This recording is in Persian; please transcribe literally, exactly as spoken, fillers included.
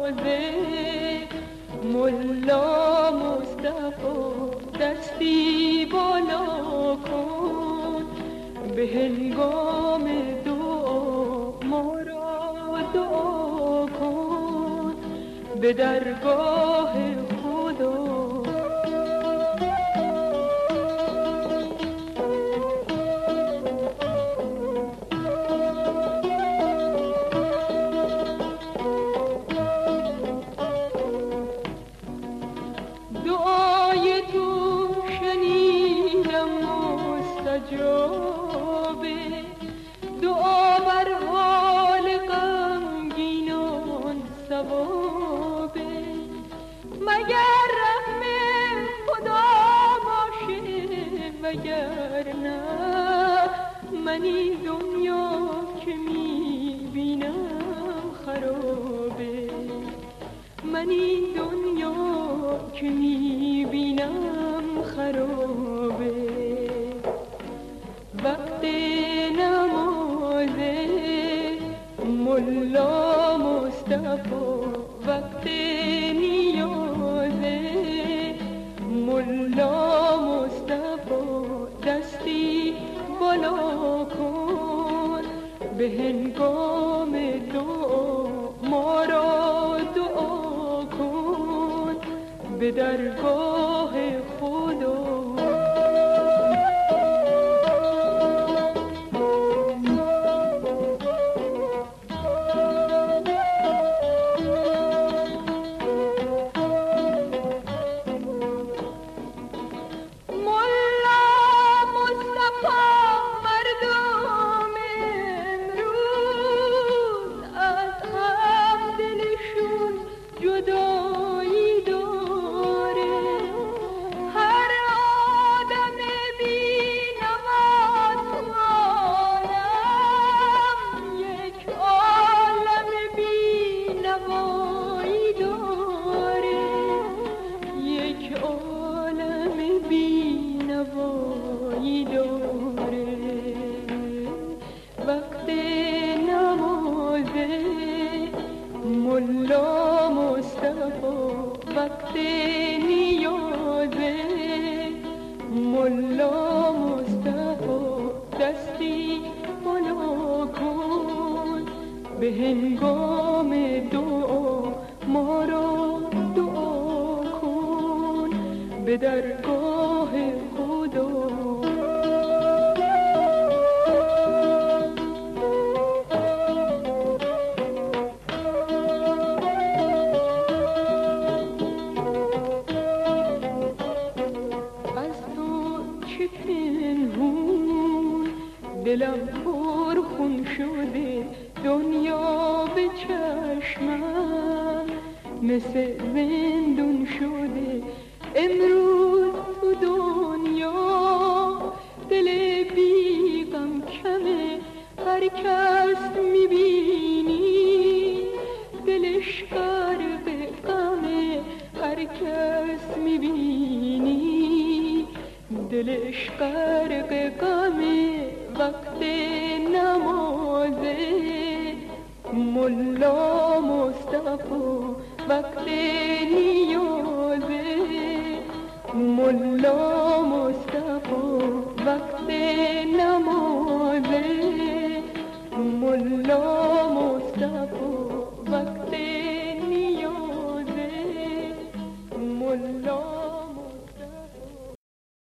نمازه ملا مصطفی دستی بالا کن به هنگام دعا ما را دعا کن به درگاه خدا. دعای تو شنیدم مستجابه، دعا بر حال غمگینان ثوابه، مگر رحم خدا باشه وگرنه من این دنیا که میبینم خرابه، من این دنیا که میبینم خرابه. وقت نمازه ملا مصطفی وقت نیازه ملا مصطفی دستی بالا کن به هنگام دعا ما را دعا کن به درگاه خدا. وقت نمازه ملا مصطفی وقت نیازه ملا مصطفی دستی بالا کن به هنگام دعا ما را دعا کن به درگاه خدا. دلم پر خون شده دنیا به چشمم مثل زندون شده امروز تو دنیا. دل بیغم کمه هر کس میبینی دلش غرق غمه هر کس میبینی دلش غرق غمه. وقت نمازه ملا مصطفی وقت نیازه ملا مصطفی وقت نمازه